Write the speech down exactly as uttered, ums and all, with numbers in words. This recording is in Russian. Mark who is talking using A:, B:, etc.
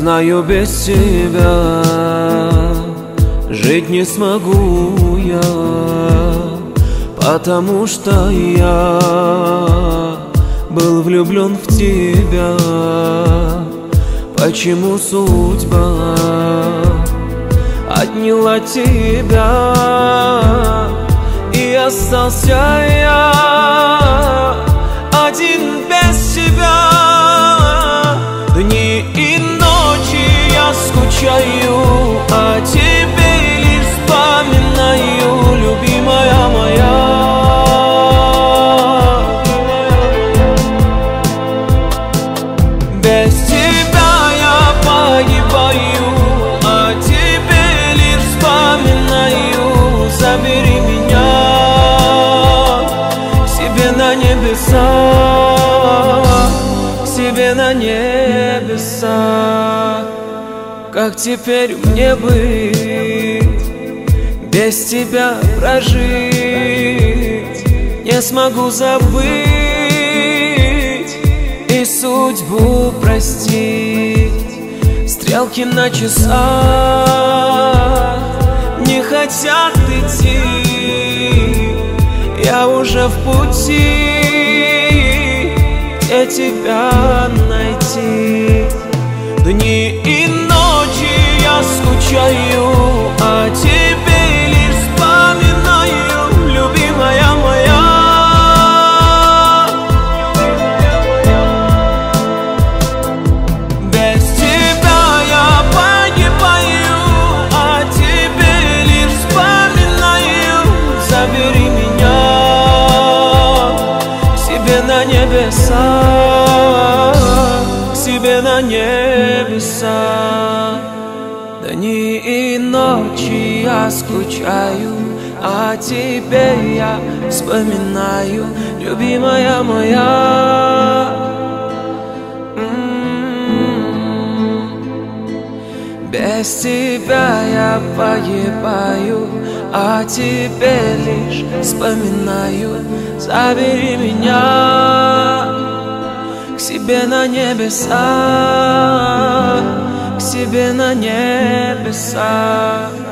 A: Знаю, без тебя жить не смогу я, потому что я был влюблен в тебя. Почему судьба отняла тебя, и остался я один без тебя? Дни и ночи я скучаю, а тебе лишь вспоминаю, любимая моя. Без тебя я погибаю, а тебе лишь вспоминаю. Забери меня к себе на небеса, к себе на небеса. Как теперь мне быть, без тебя прожить? Не смогу забыть и судьбу простить. Стрелки на часах не хотят идти, я уже в пути, где тебя найти. Дни и ночи я скучаю, а тебе лишь вспоминаю, любимая моя. Без тебя я погибаю, а тебе лишь вспоминаю. Забери меня к себе на небеса, к себе на небеса. Дни и ночи я скучаю, а тебе я вспоминаю, любимая моя. М-м-м. Без тебя я погибаю, а тебе лишь вспоминаю. Забери меня к себе на небеса, к себе на небеса.